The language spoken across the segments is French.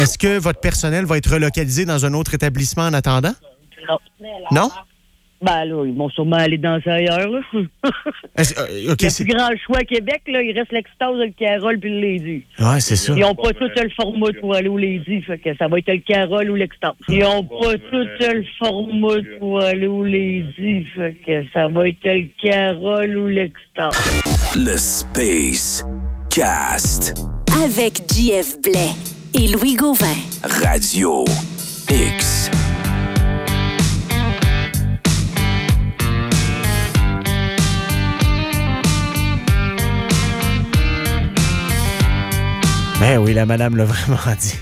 Est-ce que votre personnel va être relocalisé dans un autre établissement en attendant? Non. Non? Ben là, ils vont sûrement aller danser ailleurs, là. OK, Le plus grand choix à Québec, là, il reste l'Extase, le Carole puis le Lady. Ouais, c'est ça. Ils n'ont pas tout le format pour aller au Lady, fait que ça va être le Carole ou l'Extase. Ils n'ont pas tout le format pour aller au Lady, fait que ça va être le Carole ou l'Extase. Le Space Cast. Avec JF Blais et Louis Gauvin. Radio X. Ben oui, la madame l'a vraiment dit.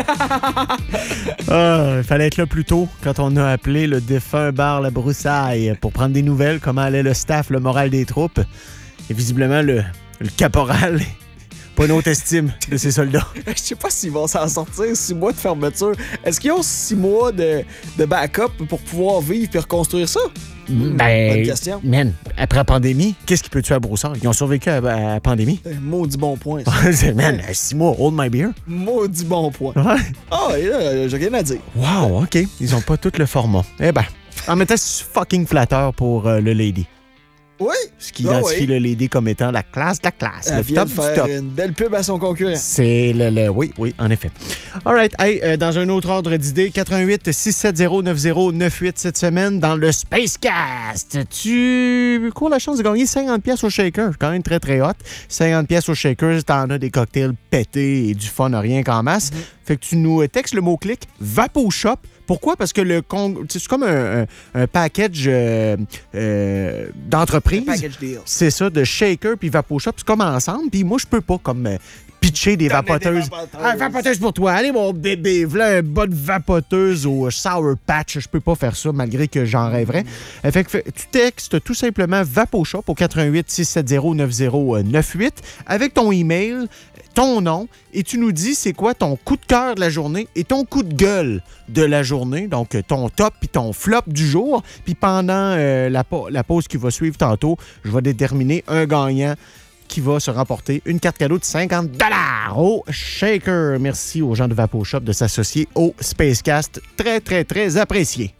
Il fallait être là plus tôt quand on a appelé le défunt bar La Broussaille pour prendre des nouvelles, comment allait le staff, le moral des troupes. Et visiblement, le caporal, pas une haute estime de ses soldats. Je sais pas s'ils vont s'en sortir 6 mois de fermeture. Est-ce qu'ils ont 6 mois de backup pour pouvoir vivre et reconstruire ça? Bonne question. Man, après la pandémie, qu'est-ce qui peut tuer à Brossard? Ils ont survécu à la pandémie. Maudit bon point, ça. Man, 6 mois, hold my beer. Maudit bon point. Ouais. Ah, et là, j'ai rien à dire. Wow, OK. Ils ont pas tout le format. Eh ben, en même temps, c'est fucking flatteur pour le Lady. Oui. Ce qui identifie le Lady comme étant la classe de la classe. Elle le vient top de du faire top. une belle pub à son concurrent. C'est oui, en effet. All right. Hey, dans un autre ordre d'idée, 88 670 9098 cette semaine dans le Spacecast. Tu cours la chance de gagner 50$ au shaker. Quand même très, très hot. 50$ au shaker, t'en as des cocktails pétés et du fun à rien qu'en masse. Fait que tu nous textes le mot-clic VapoShop. Pourquoi? Parce que c'est comme un package d'entreprise. Un package deal. C'est ça, de shaker puis VapoShop. C'est comme ensemble. Puis moi, je peux pas comme pitcher des vapoteuses. Vapoteuse pour toi. Allez, mon bébé, voilà un bas de vapoteuse au Sour Patch. Je peux pas faire ça, malgré que j'en rêverais. Fait que tu textes tout simplement VapoShop au 88 670 9098 avec ton email, ton nom, et tu nous dis c'est quoi ton coup de cœur de la journée et ton coup de gueule de la journée, donc ton top puis ton flop du jour. Puis pendant la pause qui va suivre tantôt, je vais déterminer un gagnant qui va se remporter une carte cadeau de 50$ au shaker. Merci aux gens de VapoShop de s'associer au Spacecast. Très, très, très apprécié.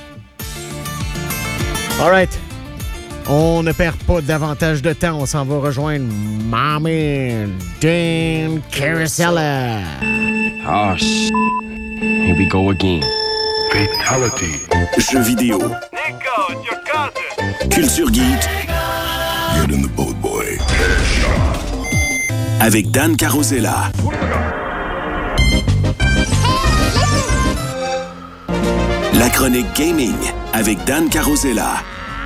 All right. On ne perd pas davantage de temps. On s'en va rejoindre Mommy Dan Carosella. Oh, here we go again. Fatality. Jeux vidéo. Nico, it's your cousin. Culture geek. Get in the boat, boy. Avec Dan Carosella. La chronique gaming avec Dan Carosella.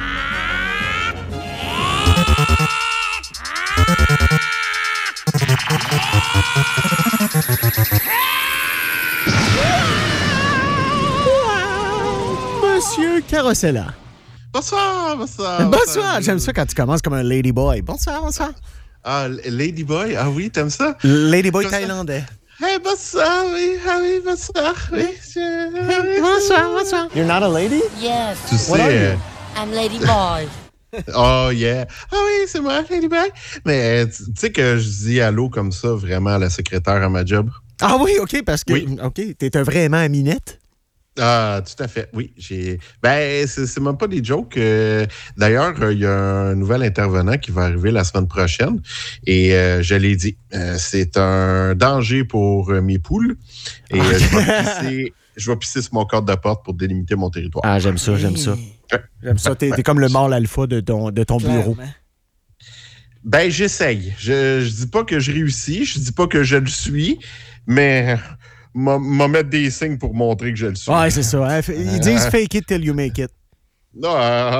Monsieur Carosella. Bonsoir. Bonsoir. J'aime ça quand tu commences comme un ladyboy. Bonsoir. Ah, Ladyboy? Ah oui, t'aimes ça? Ladyboy thaïlandais. Hey, bonsoir, oui. Ah oui, bonsoir, oui. Bonsoir. You're not a lady? Yes. Tu sais... I'm Lady Boy. Oh, yeah. Ah oui, c'est moi, Ladyboy. Mais tu sais que je dis allô comme ça vraiment à la secrétaire à ma job? Ah oui, OK, parce que... Oui. OK, t'es un vraiment à minette? Ah, tout à fait, oui. Ben, c'est même pas des jokes. D'ailleurs, il y a un nouvel intervenant qui va arriver la semaine prochaine. Et je l'ai dit, c'est un danger pour mes poules. Et je vais pisser sur mon cadre de porte pour délimiter mon territoire. Ah, j'aime ça. J'aime ça. T'es comme le mâle alpha de ton bureau. Ben, j'essaye. Je dis pas que je réussis, je dis pas que je le suis, mais m'a mettre des signes pour montrer que je le suis. Ouais, c'est ça. Hein? Ils disent fake it till you make it. Non,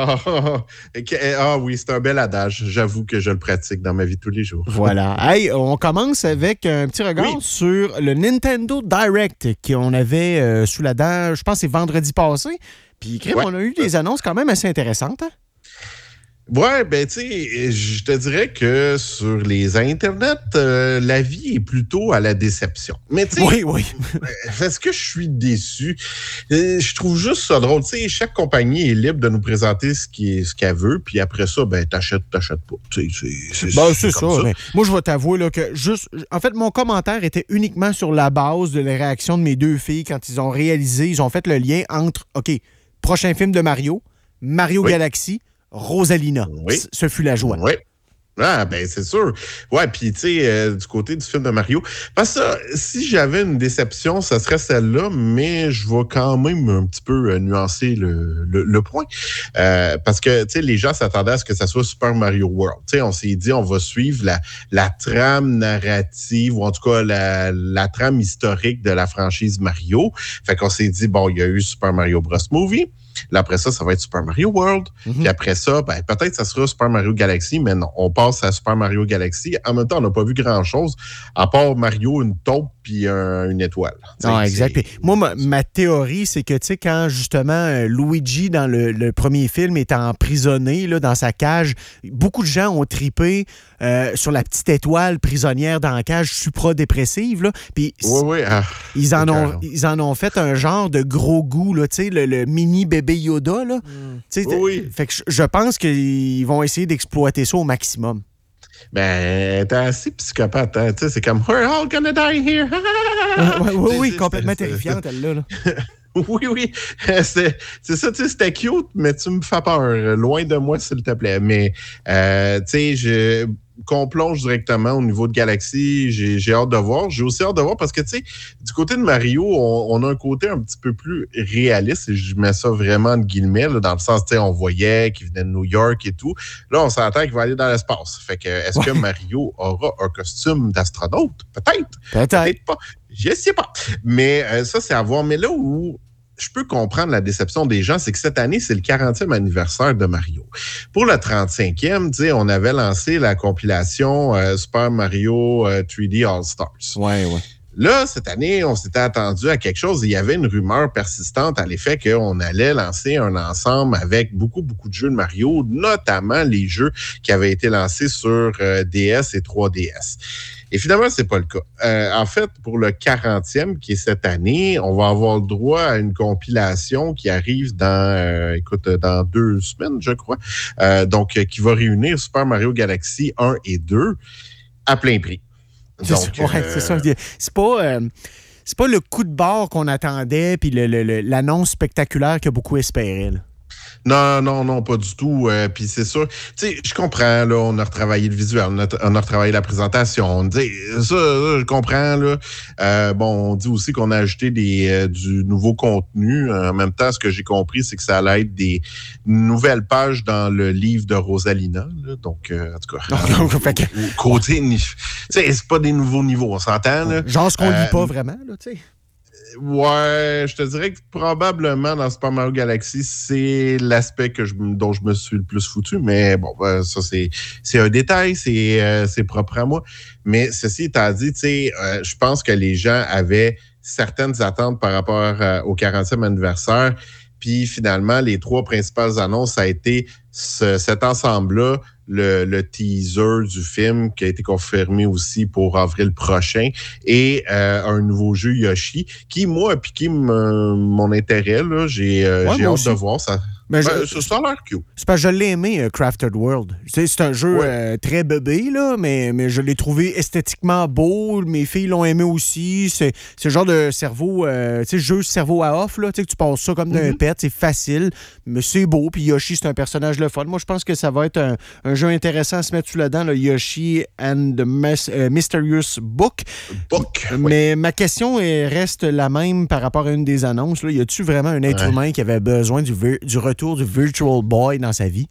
oui, c'est un bel adage. J'avoue que je le pratique dans ma vie tous les jours. Voilà. Hey, on commence avec un petit regard sur le Nintendo Direct qu'on avait sous la dent, je pense que c'est vendredi passé. Puis, on a eu des annonces quand même assez intéressantes. Hein? Ouais, ben tu sais, je te dirais que sur les internets, la vie est plutôt à la déception. Mais tu sais, Oui. est-ce que je suis déçu? Je trouve juste ça drôle. Tu sais, chaque compagnie est libre de nous présenter ce qu'elle veut, puis après ça, ben t'achètes pas. Tu sais, c'est ça. comme Mais moi, je vais t'avouer là, que en fait, mon commentaire était uniquement sur la base de la réaction de mes deux filles quand ils ont réalisé, ils ont fait le lien entre, OK, prochain film de Mario Galaxy, Rosalina. Oui. Ce fut la joie. Oui. Ah, ben, c'est sûr. Ouais, puis, tu sais, du côté du film de Mario. Parce que si j'avais une déception, ça serait celle-là, mais je vais quand même un petit peu nuancer le point. Parce que, tu sais, les gens s'attendaient à ce que ça soit Super Mario World. Tu sais, on s'est dit, on va suivre la trame narrative, ou en tout cas, la trame historique de la franchise Mario. Fait qu'on s'est dit, bon, il y a eu Super Mario Bros. Movie. Là, après ça va être Super Mario World. Puis après ça, ben, peut-être que ça sera Super Mario Galaxy, mais non, on passe à Super Mario Galaxy. En même temps, on n'a pas vu grand-chose, à part Mario, une taupe puis une étoile. Non, exact. Puis moi, ma théorie, c'est que, tu sais, quand justement Luigi, dans le premier film, est emprisonné là, dans sa cage, beaucoup de gens ont tripé sur la petite étoile prisonnière dans la cage supra-dépressive. Là. Puis ils en ont fait un genre de gros goût, là, tu sais, le mini bébé Yoda. Là. Fait que je pense qu'ils vont essayer d'exploiter ça au maximum. Ben, t'es assez psychopathe. Hein? Tu sais, c'est comme « We're all gonna die here! » Oui, complètement terrifiante, elle-là. Là. Oui. C'est ça, tu sais, c'était cute, mais tu me fais peur. Loin de moi, s'il te plaît. Mais, tu sais, qu'on plonge directement au niveau de Galaxy, j'ai hâte de voir. J'ai aussi hâte de voir parce que, tu sais, du côté de Mario, on a un côté un petit peu plus réaliste, et je mets ça vraiment entre guillemets, là, dans le sens, tu sais, on voyait qu'il venait de New York et tout. Là, on s'entend qu'il va aller dans l'espace. Fait que, est-ce que Mario aura un costume d'astronaute? Peut-être pas. Je sais pas. Mais ça, c'est à voir. Mais là où je peux comprendre la déception des gens, c'est que cette année, c'est le 40e anniversaire de Mario. Pour le 35e, tu sais, on avait lancé la compilation Super Mario 3D All-Stars. Ouais. Là, cette année, on s'était attendu à quelque chose. Il y avait une rumeur persistante à l'effet qu'on allait lancer un ensemble avec beaucoup de jeux de Mario, notamment les jeux qui avaient été lancés sur DS et 3DS. Et finalement, c'est pas le cas. En fait, pour le 40e, qui est cette année, on va avoir le droit à une compilation qui arrive dans 2 semaines, je crois. Donc, qui va réunir Super Mario Galaxy 1 et 2 à plein prix. C'est ça. C'est pas le coup de bord qu'on attendait, puis l'annonce spectaculaire que beaucoup espéraient. Là. Non, pas du tout. Puis c'est sûr, tu sais, je comprends, là, on a retravaillé le visuel, on a retravaillé la présentation. Ça, je comprends, là. On dit aussi qu'on a ajouté du nouveau contenu. En même temps, ce que j'ai compris, c'est que ça allait être des nouvelles pages dans le livre de Rosalina. Là. Donc, en tout cas, côté, tu sais, c'est pas des nouveaux niveaux, on s'entend, là. Genre ce qu'on lit pas vraiment, là, tu sais. Ouais, je te dirais que probablement dans Super Mario Galaxy, c'est l'aspect dont je me suis le plus foutu. Mais bon, ça, c'est un détail, c'est propre à moi. Mais ceci étant dit, tu sais, je pense que les gens avaient certaines attentes par rapport au 40e anniversaire. Puis finalement, les 3 principales annonces, ça a été cet ensemble-là, le teaser du film qui a été confirmé aussi pour avril prochain et un nouveau jeu Yoshi qui, moi, a piqué mon intérêt. Là. J'ai hâte de voir ça. Ça a l'air cute. C'est parce que je l'ai aimé, Crafted World. C'est un jeu très bébé, là, mais je l'ai trouvé esthétiquement beau. Mes filles l'ont aimé aussi. C'est le genre de cerveau, jeu cerveau à off, là, que tu passes ça comme d'un pet. C'est facile, mais c'est beau. Puis Yoshi, c'est un personnage le fun. Moi, je pense que ça va être un jeu intéressant à se mettre sous la dent, là, Yoshi and the Mysterious Book. Mais ma question reste la même par rapport à une des annonces. Là. Y a-tu vraiment un être humain qui avait besoin du retour du Virtual Boy dans sa vie?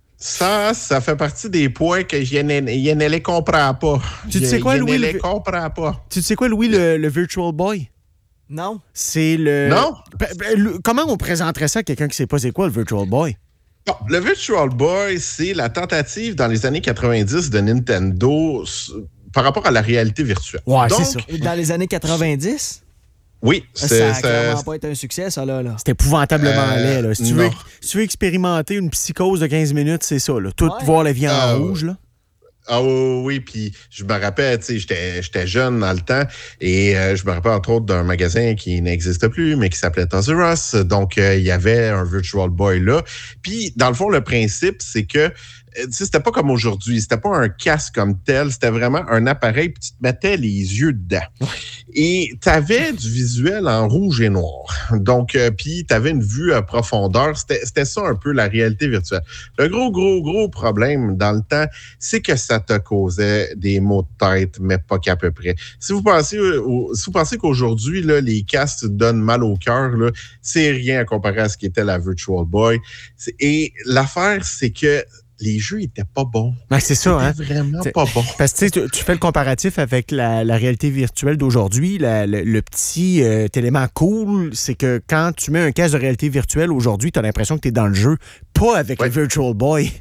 Ça fait partie des points que je ne les comprends pas. Tu sais quoi, Louis? Comprends pas. Tu sais quoi, Louis, le Virtual Boy? Non. C'est le... Non? Comment on présenterait ça à quelqu'un qui ne sait pas c'est quoi le Virtual Boy? Bon, le Virtual Boy, c'est la tentative dans les années 90 de Nintendo par rapport à la réalité virtuelle. Ouais, donc, c'est ça. Dans les années 90? Oui, Ça a clairement pas été un succès, ça, là. C'est épouvantablement laid, là. Si tu veux expérimenter une psychose de 15 minutes, c'est ça, là. Tout voir la vie en rouge, là. Ah oui, puis je me rappelle, tu sais, j'étais jeune dans le temps et je me rappelle entre autres d'un magasin qui n'existe plus, mais qui s'appelait Toys R Us. Donc, il y avait un Virtual Boy là. Puis, dans le fond, le principe, c'est que c'était pas comme aujourd'hui. C'était pas un casque comme tel. C'était vraiment un appareil, puis tu te mettais les yeux dedans. Et tu avais du visuel en rouge et noir. Donc, puis tu avais une vue à profondeur. C'était ça un peu la réalité virtuelle. Le gros problème dans le temps, c'est que ça te causait des maux de tête, mais pas qu'à peu près. Si vous pensez qu'aujourd'hui, là, les casques donnent mal au cœur, là, c'est rien à comparer à ce qu'était la Virtual Boy. Et l'affaire, c'est que les jeux étaient pas bons. Ben, c'est ça, hein? Vraiment pas bon. Parce que tu fais le comparatif avec la réalité virtuelle d'aujourd'hui. Le petit élément cool, c'est que quand tu mets un casque de réalité virtuelle aujourd'hui, tu as l'impression que tu es dans le jeu, pas avec le Virtual Boy.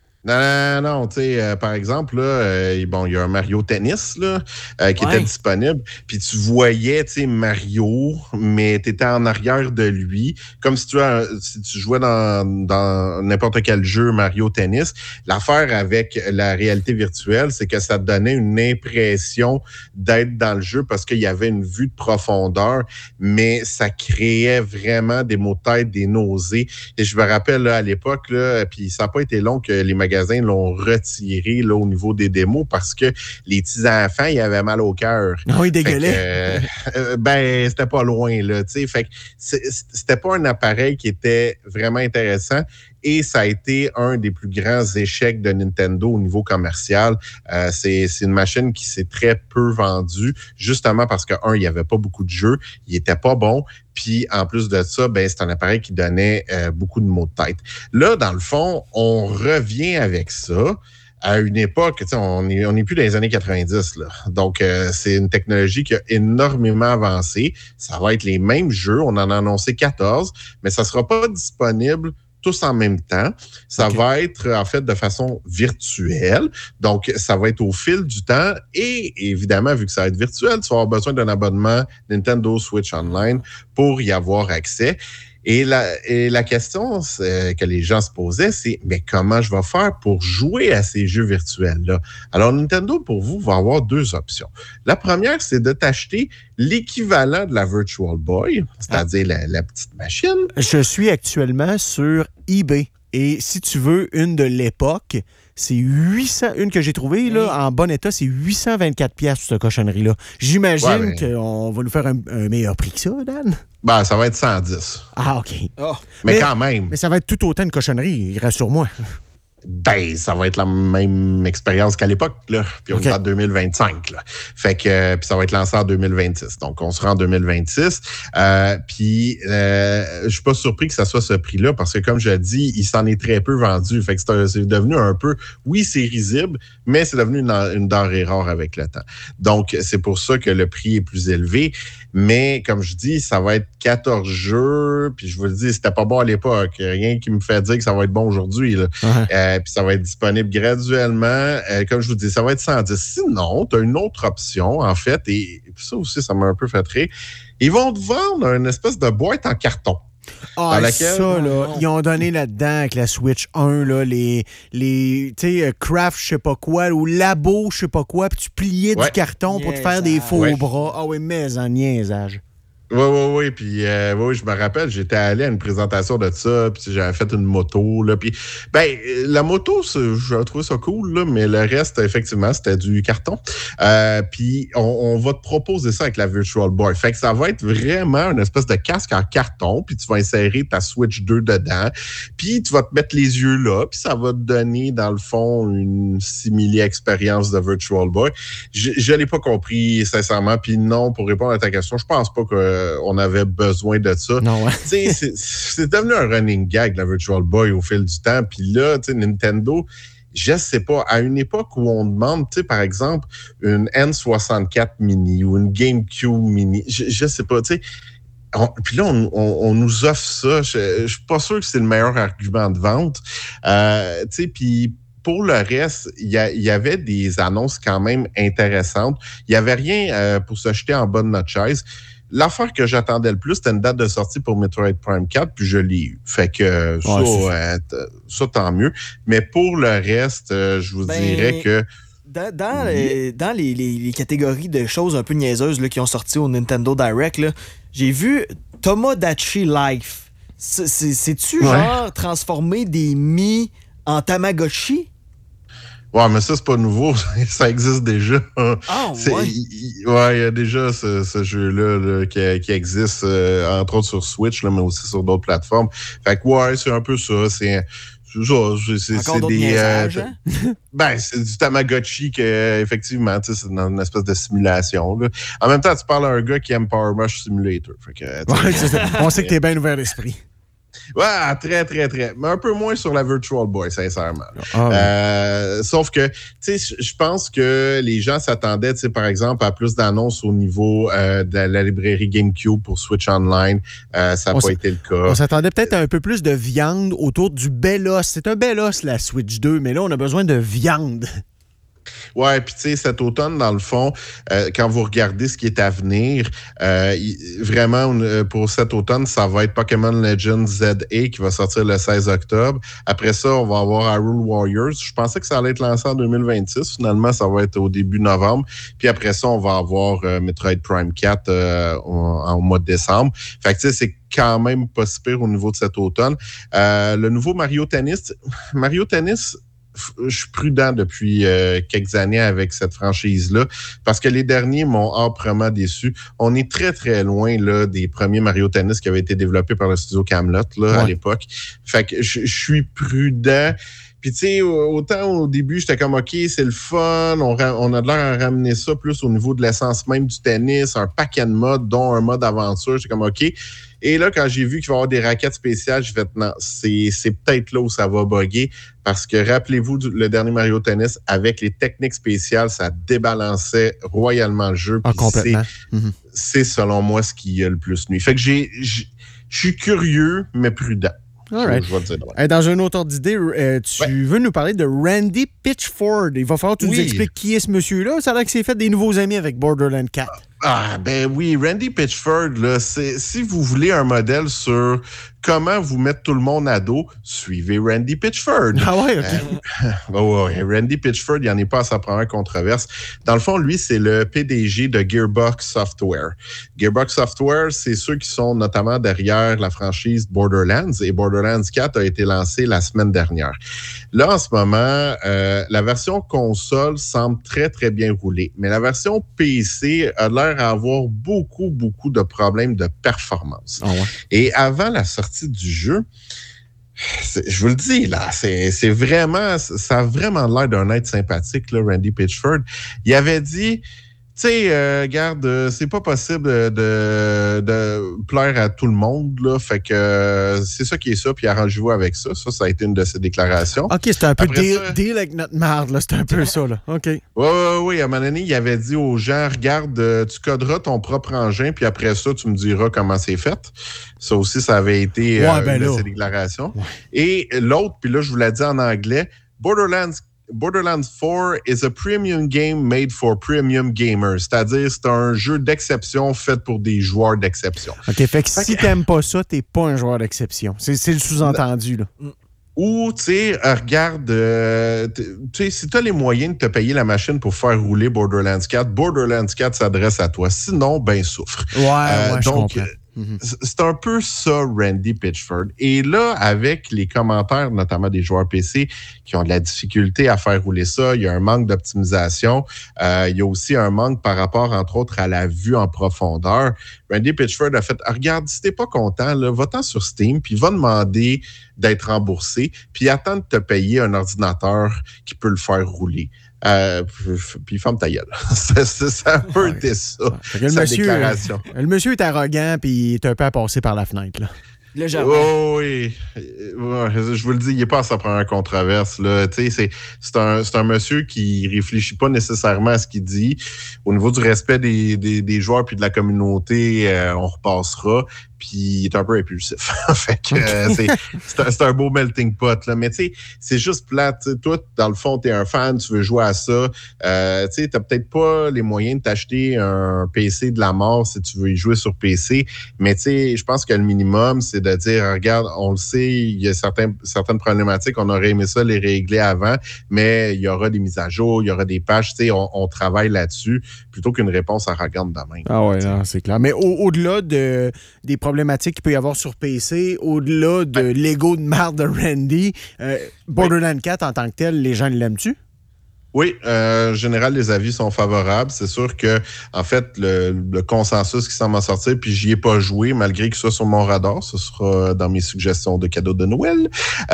Non, tu sais, par exemple, là, il y a un Mario Tennis là, qui était disponible, puis tu voyais, tu sais, Mario, mais tu étais en arrière de lui, comme si tu jouais dans n'importe quel jeu Mario Tennis. L'affaire avec la réalité virtuelle, c'est que ça te donnait une impression d'être dans le jeu parce qu'il y avait une vue de profondeur, mais ça créait vraiment des maux de tête, des nausées. Et je me rappelle, là, à l'époque, là, puis ça n'a pas été long que les magasins l'ont retiré là, au niveau des démos parce que les petits enfants, ils avaient mal au cœur. Ah, ils dégueulaient. C'était pas loin, là, tu sais. Fait que c'était pas un appareil qui était vraiment intéressant. Et ça a été un des plus grands échecs de Nintendo au niveau commercial. C'est une machine qui s'est très peu vendue, justement parce que, il n'y avait pas beaucoup de jeux, il était pas bon. Puis, en plus de ça, c'est un appareil qui donnait beaucoup de maux de tête. Là, dans le fond, on revient avec ça à une époque, on n'est plus dans les années 90. Là. Donc, c'est une technologie qui a énormément avancé. Ça va être les mêmes jeux. On en a annoncé 14, mais ça ne sera pas disponible tous en même temps. Ça va être, en fait, de façon virtuelle. Donc, ça va être au fil du temps. Et évidemment, vu que ça va être virtuel, tu vas avoir besoin d'un abonnement Nintendo Switch Online pour y avoir accès. Et la question que les gens se posaient, c'est « Mais comment je vais faire pour jouer à ces jeux virtuels-là? » Alors, Nintendo, pour vous, va avoir deux options. La première, c'est de t'acheter l'équivalent de la Virtual Boy, c'est-à-dire la petite machine. Je suis actuellement sur eBay. Et si tu veux une de l'époque, c'est 800... Une que j'ai trouvée là, en bon état, c'est 824 piastres, cette cochonnerie-là. J'imagine qu'on va nous faire un meilleur prix que ça, Dan? Ça va être 110. Ah, OK. Oh. Mais quand même. Mais ça va être tout autant de cochonnerie, rassure-moi. Ça va être la même expérience qu'à l'époque, là. Puis on est en 2025, là. Fait que, puis ça va être lancé en 2026. Donc, on sera en 2026. Puis, je suis pas surpris que ça soit ce prix-là parce que, comme je l'ai dit, il s'en est très peu vendu. Fait que c'est devenu un peu, oui, c'est risible, mais c'est devenu une denrée rare avec le temps. Donc, c'est pour ça que le prix est plus élevé. Mais, comme je dis, ça va être 14 jeux. Puis, je vous le dis, c'était pas bon à l'époque. Rien qui me fait dire que ça va être bon aujourd'hui, là. Puis ça va être disponible graduellement. Comme je vous dis, ça va être 110. Sinon, tu as une autre option, en fait, et ça aussi, ça m'a un peu fait rire. Ils vont te vendre une espèce de boîte en carton. Ah, laquelle... ça, là, ils ont donné là-dedans avec la Switch 1, là, les tu sais, craft, je sais pas quoi, ou labo, je sais pas quoi, puis tu pliais du carton pour te faire des faux bras. Ah oui, mais en niaisage. Oui. Puis, je me rappelle, j'étais allé à une présentation de ça, puis j'avais fait une moto, là. Puis, la moto, j'ai trouvé ça cool, là, mais le reste, effectivement, c'était du carton. Puis, on va te proposer ça avec la Virtual Boy. Fait que ça va être vraiment une espèce de casque en carton, puis tu vas insérer ta Switch 2 dedans, puis tu vas te mettre les yeux là, puis ça va te donner, dans le fond, une simili-expérience de Virtual Boy. Je l'ai pas compris, sincèrement. Puis non, pour répondre à ta question, je pense pas qu'on avait besoin de ça. Non, ouais. C'est devenu un running gag, la Virtual Boy, au fil du temps. Puis là, Nintendo, je sais pas, à une époque où on demande, par exemple, une N64 mini ou une GameCube mini, je sais pas, tu sais. Puis là, on nous offre ça. Je suis pas sûr que c'est le meilleur argument de vente. Puis pour le reste, il y avait des annonces quand même intéressantes. Il n'y avait rien pour se jeter en bas de notre chaise. l'affaire que j'attendais le plus, c'était une date de sortie pour Metroid Prime 4, puis je l'ai eu. Fait que ça, tant mieux. Mais pour le reste, je vous dirais que... Dans les catégories de choses un peu niaiseuses là, qui ont sorti au Nintendo Direct, là, j'ai vu Tomodachi Life. C'est-tu genre transformer des Mii en Tamagotchi? Ouais, mais ça, c'est pas nouveau. Ça existe déjà. Ah, ouais. Il y a déjà ce jeu-là là, qui existe, entre autres sur Switch, là, mais aussi sur d'autres plateformes. Fait que, ouais, c'est un peu ça. C'est des hein? Ben, c'est du Tamagotchi que, effectivement, c'est dans une espèce de simulation. Là. En même temps, tu parles à un gars qui aime Power Wash Simulator. Fait que, on sait que t'es bien ouvert d'esprit. Ouais, très, très, très. Mais un peu moins sur la Virtual Boy, sincèrement. Sauf que, tu sais, je pense que les gens s'attendaient, tu sais, par exemple, à plus d'annonces au niveau de la librairie GameCube pour Switch Online. Ça n'a pas été le cas. On s'attendait peut-être à un peu plus de viande autour du bel os. C'est un bel os, la Switch 2, mais là, on a besoin de viande. Ouais, puis tu sais, cet automne, dans le fond, quand vous regardez ce qui est à venir, vraiment, pour cet automne, ça va être Pokémon Legends ZA qui va sortir le 16 octobre. Après ça, on va avoir Hyrule Warriors. Je pensais que ça allait être lancé en 2026. Finalement, ça va être au début novembre. Puis après ça, on va avoir Metroid Prime 4 au mois de décembre. Fait que tu sais, c'est quand même pas si pire au niveau de cet automne. Le nouveau Mario Tennis, je suis prudent depuis quelques années avec cette franchise-là parce que les derniers m'ont âprement déçu. On est très, très loin là, des premiers Mario Tennis qui avaient été développés par le studio Camelot à l'époque. Fait que je suis prudent. Puis, tu sais, autant au début, j'étais comme, OK, c'est le fun, on a de l'air à ramener ça plus au niveau de l'essence même du tennis, un paquet de modes, dont un mode aventure. J'étais comme, OK. Et là, quand j'ai vu qu'il va y avoir des raquettes spéciales, j'ai fait, non, c'est peut-être là où ça va bugger. Parce que rappelez-vous, le dernier Mario Tennis, avec les techniques spéciales, ça débalançait royalement le jeu. Complètement. C'est, selon moi, ce qui a le plus nuit. Fait que je suis curieux, mais prudent. Right. Je vais te dire. Dans un autre ordre d'idée, tu veux nous parler de Randy Pitchford. Il va falloir que tu nous expliques qui est ce monsieur-là. Ça a l'air que c'est fait des nouveaux amis avec Borderlands 4. Ah, ben oui, Randy Pitchford, là, si vous voulez un modèle sur comment vous mettre tout le monde à dos, suivez Randy Pitchford. Ah ouais, OK. Randy Pitchford, il n'y en est pas à sa première controverse. Dans le fond, lui, c'est le PDG de Gearbox Software. Gearbox Software, c'est ceux qui sont notamment derrière la franchise Borderlands, et Borderlands 4 a été lancé la semaine dernière. Là, en ce moment, la version console semble très, très bien rouler, mais la version PC a l'air à avoir beaucoup, beaucoup de problèmes de performance. Oh ouais. Et avant la sortie du jeu, je vous le dis, là, c'est vraiment, ça a vraiment l'air d'un être sympathique, là, Randy Pitchford. Il avait dit, tu sais, regarde, c'est pas possible de plaire à tout le monde, là, fait que c'est ça qui est ça, puis arrangez-vous avec ça. Ça a été une de ses déclarations. OK, c'était un peu deal avec notre marde, là, c'était un peu ça, là. OK. Oui, à un moment donné, il avait dit aux gens, regarde, tu coderas ton propre engin, puis après ça, tu me diras comment c'est fait. Ça aussi, ça avait été une de ses déclarations. Ouais. Et l'autre, puis là, je vous l'ai dit en anglais, Borderlands 4 is a premium game made for premium gamers. C'est-à-dire, c'est un jeu d'exception fait pour des joueurs d'exception. OK, fait que si t'aimes pas ça, t'es pas un joueur d'exception. C'est le sous-entendu, là. Ou, tu sais, regarde, tu sais, si tu as les moyens de te payer la machine pour faire rouler Borderlands 4 s'adresse à toi. Sinon, ben souffre. Ouais, je donc, comprends. C'est un peu ça, Randy Pitchford. Et là, avec les commentaires, notamment des joueurs PC, qui ont de la difficulté à faire rouler ça, il y a un manque d'optimisation. Il y a aussi un manque par rapport, entre autres, à la vue en profondeur. Randy Pitchford a fait « Regarde, si t'es pas content, là, va-t'en sur Steam, puis va demander d'être remboursé, puis attends de te payer un ordinateur qui peut le faire rouler. » Puis ferme ta gueule. Ça a un peu été ça, sa déclaration. Le monsieur est arrogant puis il est un peu à passer par la fenêtre. Là. Légèrement. Oh, oui. Je vous le dis, il n'est pas à sa première controverse. Là. C'est un monsieur qui réfléchit pas nécessairement à ce qu'il dit. Au niveau du respect des joueurs puis de la communauté, on repassera. Puis il est un peu impulsif. Fait que c'est un beau melting pot. Là. Mais tu sais, c'est juste plate. T'sais. Toi, dans le fond, tu es un fan, tu veux jouer à ça. Tu n'as peut-être pas les moyens de t'acheter un PC de la mort si tu veux y jouer sur PC. Mais tu sais, je pense que le minimum, c'est de dire, regarde, on le sait, il y a certaines problématiques, on aurait aimé ça les régler avant, mais il y aura des mises à jour, il y aura des patchs. On travaille là-dessus plutôt qu'une réponse arrogante de même. Ah ouais, non, c'est clair. Mais au-delà des problématiques qu'il peut y avoir sur PC, au-delà de l'ego de marde de Randy, Borderlands 4 en tant que tel, les gens l'aiment-tu? Oui, en général, les avis sont favorables. C'est sûr que, en fait, le consensus qui semble en sortir, puis j'y ai pas joué, malgré que ce soit sur mon radar, ce sera dans mes suggestions de cadeaux de Noël.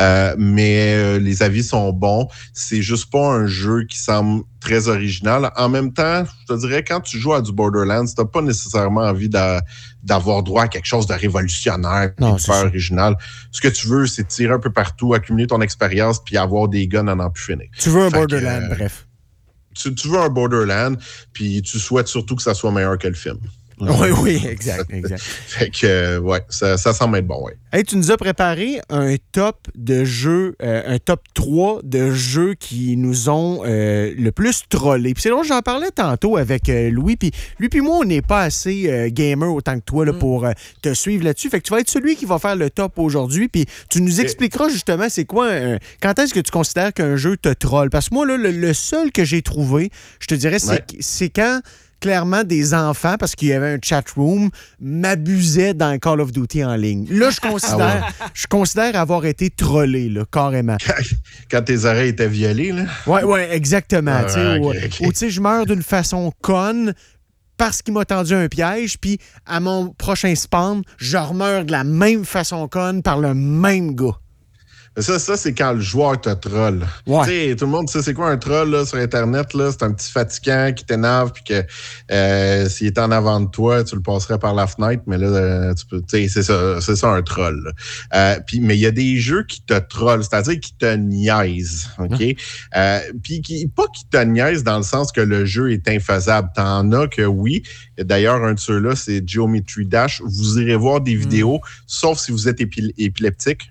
Mais les avis sont bons. C'est juste pas un jeu qui semble très original. En même temps, je te dirais, quand tu joues à du Borderlands, t'as pas nécessairement envie d'avoir droit à quelque chose de révolutionnaire, puis de faire original. Ce que tu veux, c'est tirer un peu partout, accumuler ton expérience, puis avoir des guns à n'en plus finir. Tu veux un Borderland, bref. Tu veux un Borderland, puis tu souhaites surtout que ça soit meilleur que le film. Oui, exact. Fait que, ouais, ça semble être bon, ouais. Hey, tu nous as préparé un top de jeux, un top 3 de jeux qui nous ont le plus trollé. Puis c'est là, j'en parlais tantôt avec Louis, puis lui puis moi, on n'est pas assez gamer autant que toi là, pour te suivre là-dessus. Fait que tu vas être celui qui va faire le top aujourd'hui, puis tu nous expliqueras justement c'est quoi, quand est-ce que tu considères qu'un jeu te troll. Parce que moi, là, le seul que j'ai trouvé, je te dirais, c'est quand... clairement, des enfants, parce qu'il y avait un chat room, m'abusaient dans Call of Duty en ligne. Là, je considère avoir été trollé, là, carrément. Quand tes oreilles étaient violées, là? Oui, exactement. Ou, tu sais, je meurs d'une façon conne parce qu'il m'a tendu un piège, puis à mon prochain spawn, je remeurs de la même façon conne par le même gars. Ça, c'est quand le joueur te troll. Ouais. Tu sais, tout le monde sait c'est quoi un troll là, sur Internet. Là, c'est un petit fatigant qui t'énerve puis que s'il était en avant de toi, tu le passerais par la fenêtre. Mais là, tu peux, tu sais, c'est ça un troll. Mais il y a des jeux qui te trollent, c'est-à-dire qui te niaisent. OK? Puis pas qui te niaisent dans le sens que le jeu est infaisable. T'en as que oui. D'ailleurs, un de ceux-là, c'est Geometry Dash. Vous irez voir des vidéos, sauf si vous êtes épileptique.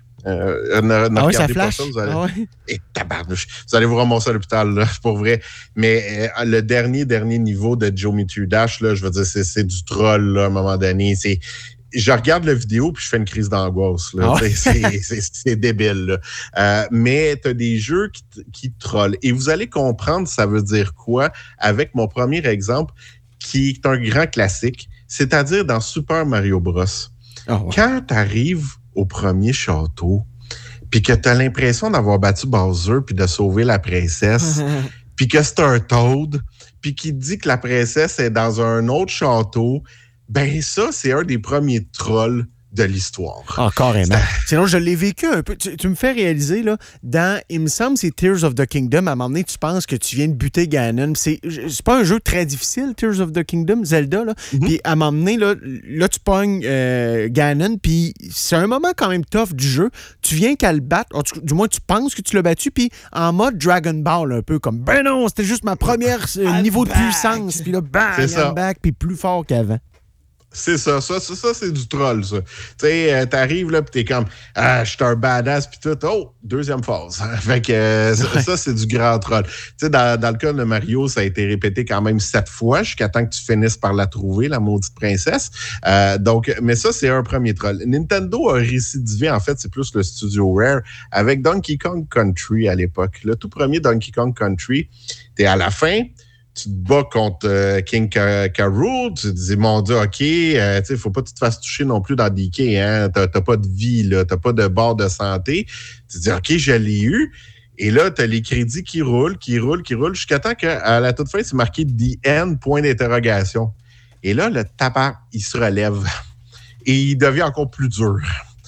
Ça flash. Pas ça, vous allez... Et tabarnouche. Vous allez vous ramasser à l'hôpital, là, pour vrai. Mais le dernier niveau de Geometry Dash, là, je veux dire, c'est du troll, là, à un moment donné. Je regarde la vidéo puis je fais une crise d'angoisse. Là. C'est débile. Là. Mais tu as des jeux qui trollent. Et vous allez comprendre ça veut dire quoi avec mon premier exemple, qui est un grand classique, c'est-à-dire dans Super Mario Bros. Quand tu arrives au premier château, puis que tu as l'impression d'avoir battu Bowser puis de sauver la princesse, puis que c'est un Toad, puis qui dit que la princesse est dans un autre château, ben ça, c'est un des premiers trolls de l'histoire. Ah, carrément. Sinon, je l'ai vécu un peu. Tu me fais réaliser, là, il me semble, c'est Tears of the Kingdom. À un moment donné, tu penses que tu viens de buter Ganon. C'est pas un jeu très difficile, Tears of the Kingdom, Zelda, là. Puis à un moment donné, là tu pognes Ganon, puis c'est un moment quand même tough du jeu. Tu viens qu'à le battre, du moins, tu penses que tu l'as battu, puis en mode Dragon Ball, un peu comme, ben non, c'était juste ma première niveau de puissance. Puis là, bang, I'm back, puis plus fort qu'avant. C'est ça, c'est du troll, ça. Tu sais, t'arrives là, pis t'es comme, je suis un badass, pis tout. Oh, deuxième phase. Fait que ça, c'est du grand troll. Tu sais, dans le cas de Mario, ça a été répété quand même 7 fois jusqu'à temps que tu finisses par la trouver, la maudite princesse. Mais ça, c'est un premier troll. Nintendo a récidivé, en fait, c'est plus le studio Rare, avec Donkey Kong Country à l'époque. Le tout premier Donkey Kong Country, t'es à la fin, tu te bats contre King K. Rool, tu te dis, mon Dieu, OK, tu sais, faut pas que tu te fasses toucher non plus dans DK, hein, t'as pas de vie, là, t'as pas de barre de santé. Tu te dis, OK, je l'ai eu. Et là, t'as les crédits qui roulent, jusqu'à temps qu'à la toute fin, c'est marqué The End, point d'interrogation. Et là, le tabac, il se relève. Et il devient encore plus dur.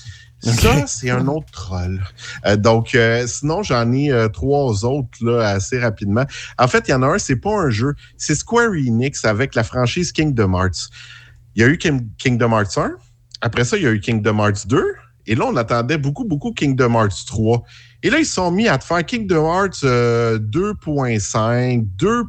Ça, c'est un autre troll. Sinon, j'en ai 3 autres là, assez rapidement. En fait, il y en a un, c'est pas un jeu. C'est Square Enix avec la franchise Kingdom Hearts. Il y a eu Kingdom Hearts 1. Après ça, il y a eu Kingdom Hearts 2. Et là, on attendait beaucoup, beaucoup Kingdom Hearts 3. Et là, ils se sont mis à te faire Kingdom Hearts 2.5,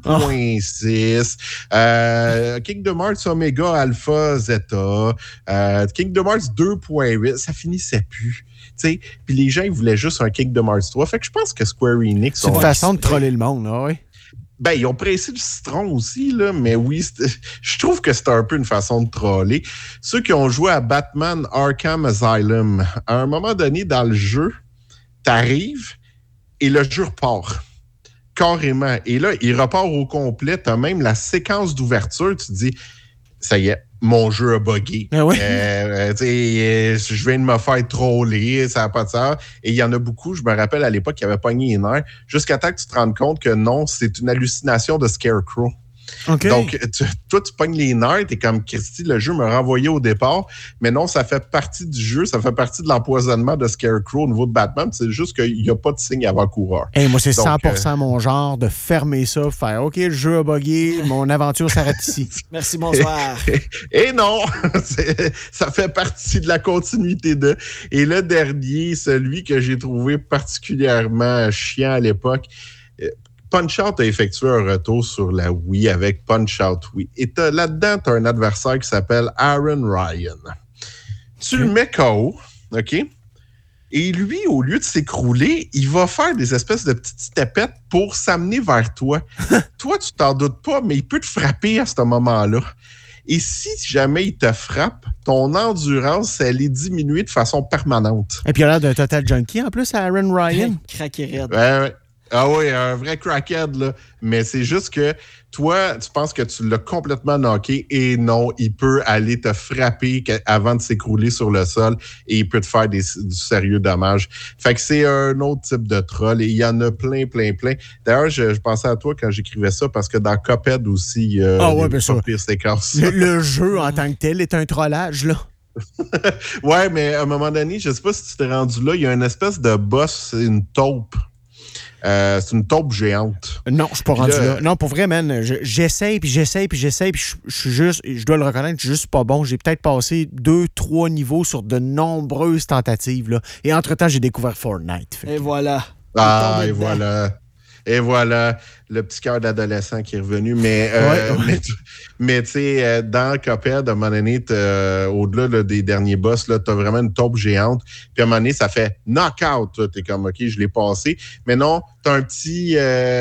2.6, Kingdom Hearts Omega Alpha Zeta, Kingdom Hearts 2.8. Ça finissait plus. Puis les gens, ils voulaient juste un Kingdom Hearts 3. Fait que je pense que Square Enix... C'est une façon de troller le monde, là, oui. Ben, ils ont pressé le citron aussi, là, mais oui, je trouve que c'était un peu une façon de troller. Ceux qui ont joué à Batman Arkham Asylum, à un moment donné dans le jeu, t'arrives et le jeu repart. Carrément. Et là, il repart au complet. T'as même la séquence d'ouverture. Tu te dis, ça y est, mon jeu a buggé. Ah oui? Je viens de me faire troller, ça n'a pas de sens. Et il y en a beaucoup, je me rappelle à l'époque, qui avaient pogné les nerfs, jusqu'à temps que tu te rendes compte que non, c'est une hallucination de Scarecrow. Okay. Donc, toi, tu pognes les nerfs, t'es comme, Christy, le jeu m'a renvoyé au départ, mais non, ça fait partie du jeu, ça fait partie de l'empoisonnement de Scarecrow au niveau de Batman, c'est juste qu'il n'y a pas de signe avant-coureur. Hey, moi, c'est 100% mon genre de fermer ça, faire OK, le jeu a bugué, mon aventure s'arrête ici. Merci, bonsoir. Et non, ça fait partie de la continuité de... Et le dernier, celui que j'ai trouvé particulièrement chiant à l'époque, Punch-Out a effectué un retour sur la Wii avec Punch-Out Wii. Et là-dedans, tu as un adversaire qui s'appelle Aaron Ryan. Tu le mets KO, OK? Et lui, au lieu de s'écrouler, il va faire des espèces de petites tapettes pour s'amener vers toi. Toi, tu t'en doutes pas, mais il peut te frapper à ce moment-là. Et si jamais il te frappe, ton endurance, elle est diminuée de façon permanente. Et puis il a l'air d'un total junkie en plus, Aaron Ryan. Craqué raide. Ouais. Ah oui, un vrai crackhead, là. Mais c'est juste que toi, tu penses que tu l'as complètement knocké et non, il peut aller te frapper avant de s'écrouler sur le sol et il peut te faire du sérieux dommage. Fait que c'est un autre type de troll et il y en a plein. D'ailleurs, je pensais à toi quand j'écrivais ça parce que dans Cuphead aussi, il y a des pires séquences. Le jeu en tant que tel est un trollage, là. Ouais, mais à un moment donné, je sais pas si tu t'es rendu là, il y a une espèce de boss, c'est une taupe. C'est une taupe géante. Non, je suis pas rendu là. Non, pour vrai, man, j'essaye, puis je suis juste, je dois le reconnaître, je suis juste pas bon. J'ai peut-être passé 2-3 niveaux sur de nombreuses tentatives, là. Et entre-temps, j'ai découvert Fortnite. Et voilà. Et voilà, le petit cœur d'adolescent qui est revenu. Mais tu sais, dans Cuphead, à un moment donné, au-delà là, des derniers boss, tu as vraiment une taupe géante. Puis à un moment donné, ça fait knockout. Tu es comme, OK, je l'ai passé. Mais non, tu as un petit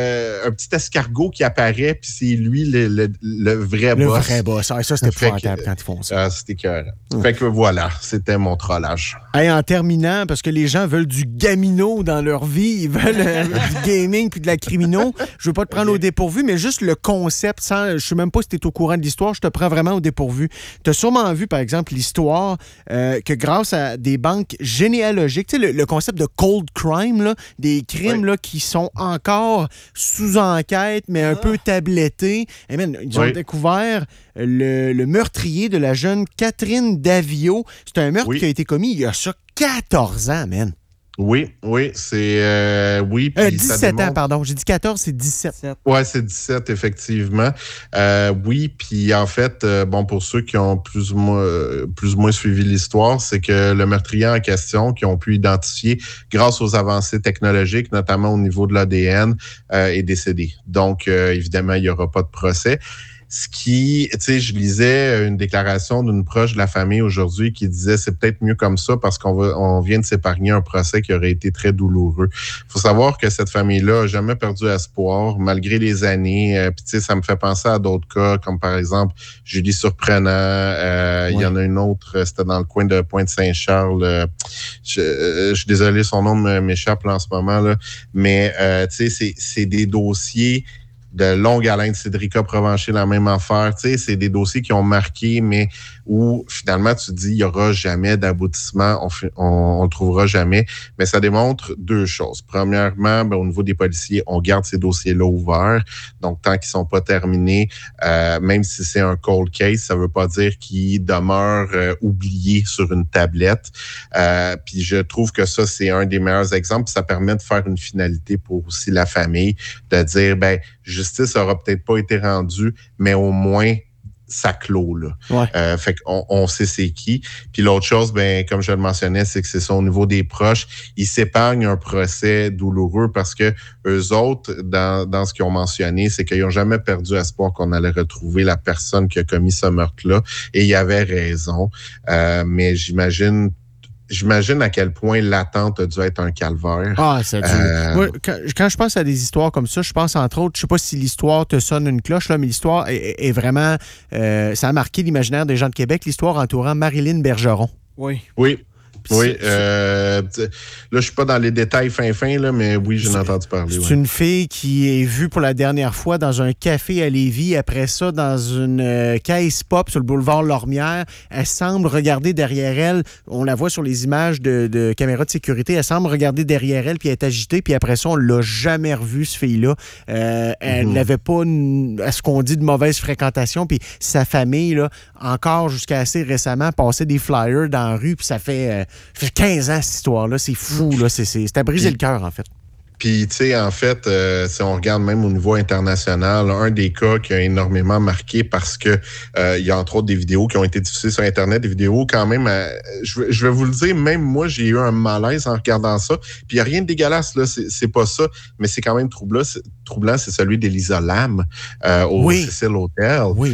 escargot qui apparaît, puis c'est lui le vrai boss. Le vrai boss. Ah, ça, c'était épouvantable quand ils font ça. Ah, c'était écœurant. Fait que voilà, c'était mon trollage. Hey, en terminant, parce que les gens veulent du gamino dans leur vie, ils veulent du gaming puis de la crimino. Je veux pas te prendre au dépourvu, mais juste le concept, je sais même pas si tu es au courant de l'histoire, je te prends vraiment au dépourvu. Tu as sûrement vu, par exemple, l'histoire que grâce à des banques généalogiques, tu sais, le concept de cold crime, là, des crimes là, qui sont encore sous enquête, mais un peu tablettés. Et man, ils ont découvert le meurtrier de la jeune Catherine Davio. C'est un meurtre qui a été commis il y a ça 14 ans, man. Oui, c'est... 17 ans, pardon. J'ai dit 14, c'est 17. Ouais, c'est 17, effectivement. Oui, puis en fait, pour ceux qui ont plus ou moins suivi l'histoire, c'est que le meurtrier en question, qui ont pu identifier grâce aux avancées technologiques, notamment au niveau de l'ADN, est décédé. Donc, évidemment, il n'y aura pas de procès. Ce qui, tu sais, je lisais une déclaration d'une proche de la famille aujourd'hui qui disait c'est peut-être mieux comme ça parce qu'on vient de s'épargner un procès qui aurait été très douloureux. Il faut savoir que cette famille-là n'a jamais perdu espoir malgré les années. Puis tu sais, ça me fait penser à d'autres cas comme par exemple Julie Surprenant. Il y en a une autre, c'était dans le coin de Pointe-Saint-Charles. Je suis désolé, son nom m'échappe là, en ce moment là, mais tu sais, c'est des dossiers de longue haleine. Cédrica Provencher, la même affaire. Tu sais, c'est des dossiers qui ont marqué, mais où finalement tu te dis il n'y aura jamais d'aboutissement, on le trouvera jamais. Mais ça démontre deux choses. Premièrement, au niveau des policiers, on garde ces dossiers-là ouverts. Donc, tant qu'ils ne sont pas terminés, même si c'est un cold case, ça ne veut pas dire qu'ils demeurent oubliés sur une tablette. Puis je trouve que ça, c'est un des meilleurs exemples. Ça permet de faire une finalité pour aussi la famille, de dire, justice aura peut-être pas été rendue, mais au moins, ça clôt, là. Ouais. Fait qu'on sait c'est qui. Puis l'autre chose, ben comme je le mentionnais, c'est que c'est ça, au niveau des proches, ils s'épargnent un procès douloureux parce que eux autres, dans ce qu'ils ont mentionné, c'est qu'ils n'ont jamais perdu espoir qu'on allait retrouver la personne qui a commis ce meurtre-là. Et il avait raison. Mais j'imagine à quel point l'attente a dû être un calvaire. Ah, c'est dur. Moi, quand je pense à des histoires comme ça, je pense entre autres, je sais pas si l'histoire te sonne une cloche, là, mais l'histoire est vraiment... ça a marqué l'imaginaire des gens de Québec, l'histoire entourant Marilyn Bergeron. Oui. Oui. Oui, là, je suis pas dans les détails fins, là, mais oui, j'en ai entendu parler. C'est une fille qui est vue pour la dernière fois dans un café à Lévis, après ça, dans une caisse pop sur le boulevard Lormière. Elle semble regarder derrière elle, on la voit sur les images de caméras de sécurité, elle semble regarder derrière elle, puis elle est agitée, puis après ça, on l'a jamais revue, ce fille-là. Elle n'avait pas, à ce qu'on dit, de mauvaise fréquentation, puis sa famille, là, encore jusqu'à assez récemment, passait des flyers dans la rue, puis ça fait 15 ans, cette histoire-là. C'est fou, là. C'est à briser le cœur, en fait. Puis, tu sais, en fait, si on regarde même au niveau international, un des cas qui a énormément marqué parce que il y a entre autres des vidéos qui ont été diffusées sur Internet, des vidéos quand même, je vais vous le dire, même moi, j'ai eu un malaise en regardant ça. Puis, il n'y a rien de dégueulasse, là, c'est pas ça, mais c'est quand même troublant, c'est celui d'Elisa Lam au Cecil Hotel. Oui.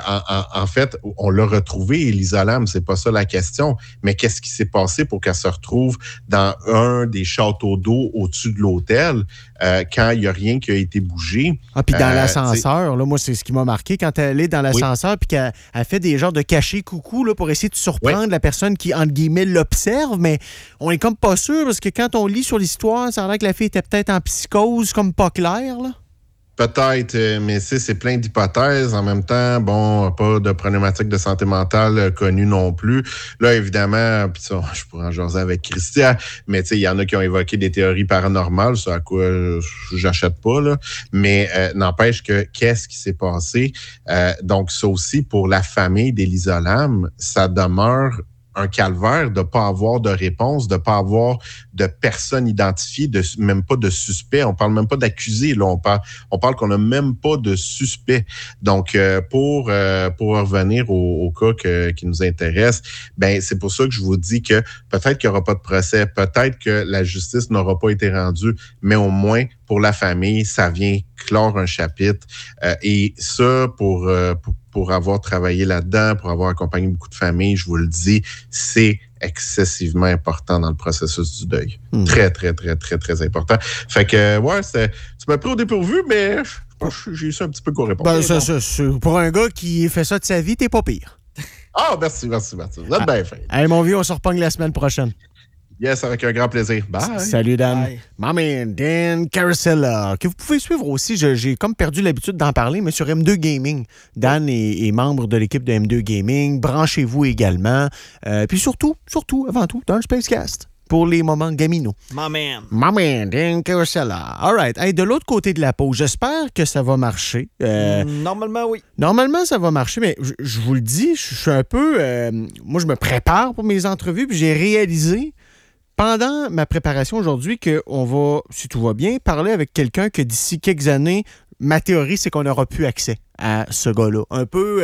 En fait, on l'a retrouvé, Elisa Lam, c'est pas ça la question, mais qu'est-ce qui s'est passé pour qu'elle se retrouve dans un des châteaux d'eau au-dessus de l'hôtel quand il n'y a rien qui a été bougé. Ah, puis dans l'ascenseur, là, moi, c'est ce qui m'a marqué, quand elle est dans l'ascenseur puis qu'elle fait des genres de cachets coucou là, pour essayer de surprendre la personne qui, entre guillemets, l'observe, mais on est comme pas sûr, parce que quand on lit sur l'histoire, ça a l'air que la fille était peut-être en psychose, comme pas clair, là. Peut-être, mais c'est plein d'hypothèses. En même temps, bon, pas de problématique de santé mentale connue non plus. Là, évidemment, puis ça, je pourrais en jaser avec Christian, mais tu sais, il y en a qui ont évoqué des théories paranormales, ça à quoi j'achète pas, là. Mais n'empêche que qu'est-ce qui s'est passé? Donc, ça aussi, pour la famille d'Elisa Lam, ça demeure un calvaire de ne pas avoir de réponse, de ne pas avoir de personne identifiée, même pas de suspect. On parle même pas d'accusé. Là, on parle qu'on n'a même pas de suspect. Donc, pour revenir au cas qui nous intéresse, ben c'est pour ça que je vous dis que peut-être qu'il n'y aura pas de procès, peut-être que la justice n'aura pas été rendue, mais au moins, pour la famille, ça vient clore un chapitre. Et ça, pour avoir travaillé là-dedans, pour avoir accompagné beaucoup de familles, je vous le dis, c'est excessivement important dans le processus du deuil. Très, très, très, très, très important. Fait que, ouais, tu m'as pris au dépourvu, mais j'ai eu ça un petit peu qu'on répond. Ben, pour un gars qui fait ça de sa vie, t'es pas pire. Ah, merci. Vous êtes bien fin. Hey, mon vieux, on se repogne la semaine prochaine. Yes, avec un grand plaisir. Bye. Salut, Dan. Bye. My man, Dan Carosella, que vous pouvez suivre aussi. J'ai comme perdu l'habitude d'en parler, mais sur M2 Gaming. Dan est membre de l'équipe de M2 Gaming. Branchez-vous également. Puis surtout, avant tout, dans le Spacecast. Pour les moments gaminaux. My man, Dan Carosella. All right. Hey, de l'autre côté de la pause, j'espère que ça va marcher. Normalement, oui. Normalement, ça va marcher, mais je vous le dis, je suis un peu... moi, je me prépare pour mes entrevues, puis j'ai réalisé pendant ma préparation aujourd'hui qu'on va, si tout va bien, parler avec quelqu'un que d'ici quelques années, ma théorie, c'est qu'on n'aura plus accès à ce gars-là. Un peu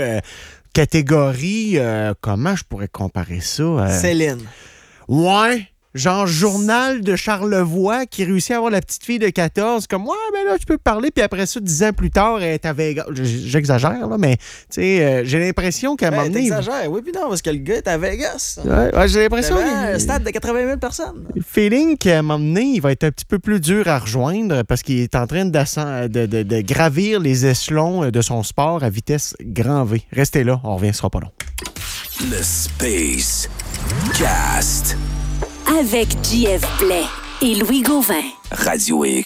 catégorie... comment je pourrais comparer ça? Céline. Ouais. Genre journal de Charlevoix qui réussit à avoir la petite fille de 14 comme « Ouais, ben là, tu peux parler. » Puis après ça, 10 ans plus tard, elle est à Vegas. J'exagère, là, mais tu sais, j'ai l'impression qu'à un moment donné... T'exagères, oui, puis non, parce que le gars est à Vegas. Ouais, j'ai l'impression... Un stade de 80 000 personnes. Le feeling qu'à un moment donné, il va être un petit peu plus dur à rejoindre parce qu'il est en train de gravir les échelons de son sport à vitesse grand V. Restez là, on revient, ce sera pas long. Le Space Cast. Avec JF Blais et Louis Gauvin. Radio X.